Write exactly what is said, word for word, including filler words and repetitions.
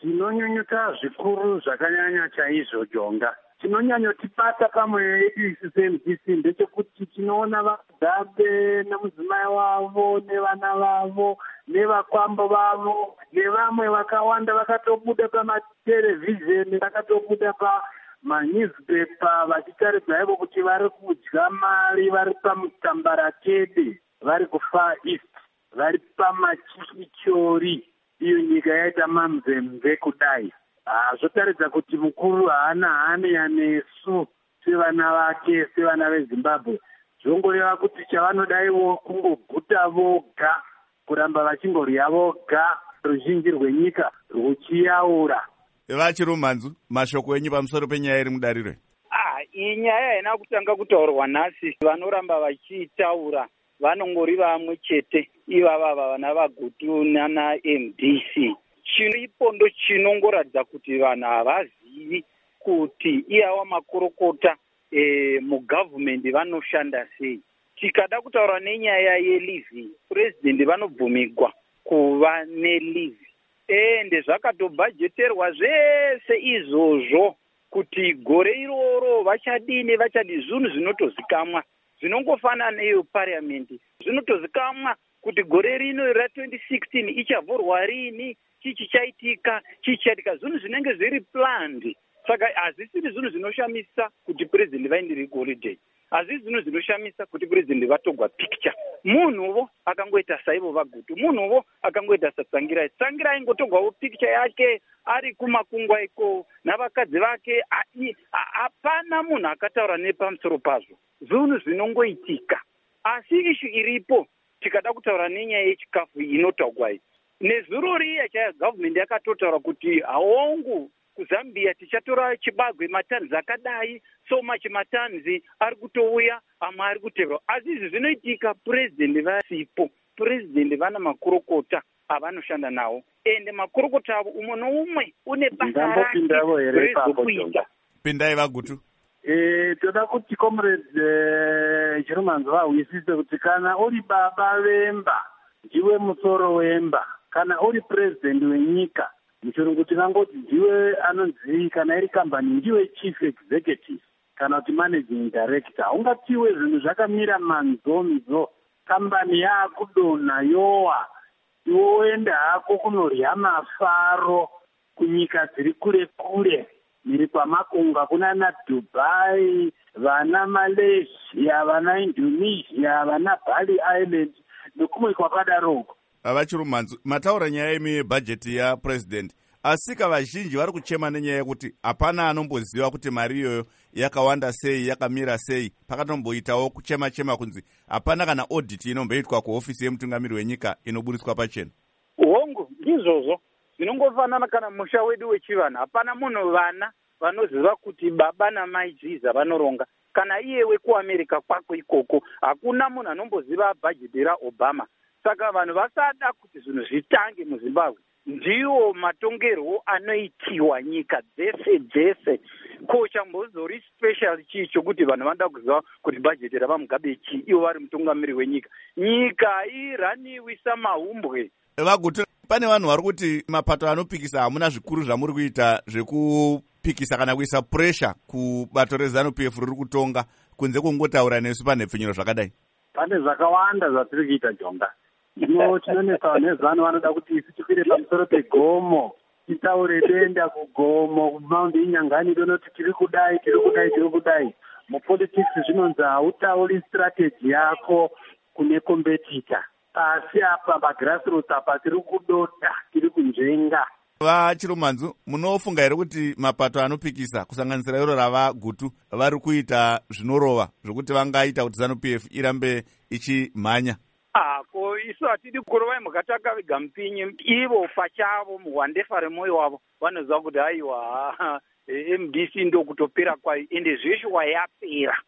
Chinonyanyota zvikuru zvakanyanya chaizvo Jonga. Chinonyanyotibata pamweyo yedu isi seM D C ndechekuti tinoona Mugabe nemudzimai wavo nevana vavo nevakwambo vavo nevamwe vakawanda vakatobuda pamaterevhizheni, vakatobuda pamanyuzipepa vachitaridza ivo kuti vari kudya mari, vari pamutambarakede, vari kuFar East, vari pamachichori, iyo nyika yaita mamvemve kudai. Ah, zvotaridza kuti mukuru haana hanya nesu sevana vake, sevana veZimbabwe. Zvongoreva kuti chavanodaiwo kungoguta voga, kuramba vachingorya voga, ruzhinji rwenyika ruchiyaura. Vachirumhanzu, mashoko enyu pamusoro penyaya iri mudariro. Ah, iyi nyaya haina kutanga kutaurwa nhasi. Vanoramba vachitaura vanongori vamwe chete, ivava vana vaGutu nana M D C. Chiripo ndo chinongoradza kuti vanhu havazivi kuti iyawa makurukota e, mugavhumendi vanoshanda sei. Tikada kutaura nenyaya yelivi, purezidendi vanobvumigwa kuva nelivi. Ende zvakatobhajeterwa zvese izvozvo kuti gore iroro vachadini vachadi zvinhu zvinotozikamwa. Zvinongofanana neyo parliamendi. Zvinotozikamwa kuti gore rino ra twenty sixteen ichavhurwa rini, chichi chaitika, chichi chaitika, zvinhu zvinenge zviri planned. Saka hazvisiri zvinhu zvinoshamisa kuti president vaindiri holiday. Hazvisi zvinhu zvinoshamisa kuti president vatogwa picture. Munhuwo akangoita saivo vaGutu, munhuwo akangoita saTsangirai. Tsangirai ingotogwawo picture yake ari kumakungwa iko navakadzi vake. Hapana munhu akataura nepamusoro pazvo. Zvinhu zvinongoitika. Asi ishu iripo, tikada kutaura nenyaya yechikafu inotaurwa iyi. Nezuro riya chaya government yakatotaura kuti haongu kuZambia tichatora chibagwe matanzi akadai, so much matanzi ari kutouya, amwe ari kuteverwa. Asi izvi zvinoitika president vasipo. President vana makurukota avanoshanda nawo. Ende makurukota avo umwe noumwe une basa rake rezvokuita. Pindai vaGutu. Eh, toda kuti comrades eh, Chirumanzo vahwisise kuti kana uri baba vemba, ndiwe musoro wemba. Kana uri president wenyika, muchirungu tinangoti ndiwe anonzi kana iri company ndiwe chief executive kana kuti managing director. Ungatiwe zvinhu zvakamira manzonzo, company yakudonha yowa, yoenda hako kunorya mafaro kunyika dziri kure kure, miri kwamakunga kunana Dubai, vana Malaysia, vana Indonesia, vana Bali Island nokumwe kwakadaroko. Vachirumhanzu, mataura nyaya yemi yebhajeti yapresident, asika vazhinji vari kuchema nenyaya yekuti hapana anomboziva kuti mari iyoyo yakawanda sei, yakamira sei. Pakatomboitawo kuchema-chema kunzi hapana kana audit inomboitwa kuhofisi yemutungamiri wenyika inoburiswa pachena. Hongu, ndizvozvo. Zvinongofanana kana musha wedu wechivanhu. Hapana munhu vana vanoziva kuti baba namai Jiza vanoronga. Kana iye wekuAmerika kwako ikoko, hakuna munhu anomboziva bhajeti raObama. Saka vanhu vasada kuti zvinhu zvitange muZimbabwe. Ndiwo matongerwo anoitiwa nyika dzese dzese. Ko chambozori special chii chokuti vanhu vanoda kuziva kuti bhajeti ravaMugabe chii, ivo vari mutungamiri wenyika. Nyika iraniwi samahumbwe. VaGutu, pane vanhu vari kuti mapato anopikisa hamuna zvikuru zvamuri kuita zvekupikisa kana kuisa pressure kubato reZANU-P F riri kutonga kunze kungotaura nesu panhepfenyuro zvakadai. Pane zvakawanda zvatiri kuita Jonga. Ino tinonesawo neZANU vanoda kuti isi tikwire pamusoro pegomo, titaure denda kugomo, kumaundi inyangani donoti tiri kudai, tiri kudai, tiri kudai. Mupolitics zvinonzi hautauri strategy yako kune competitor. Asi apa pagrassroots apa tiri kudota, tiri kunzvenga. VaChirumhanzu, munofunga here kuti mapato anopikisa kusanganisira iro ravaGutu vari kuita zvinorova zvokuti vangaita kuti ZANU-P F irambe ichimhanya? Ah, ko isu hatidi kurovai mukataka viga mpinyi, ivo pachavo muhwandefa remwoyo wavo vanoziva kuti haiwa M D C ndo kutopera kwayo, ende zveshuwa yapera.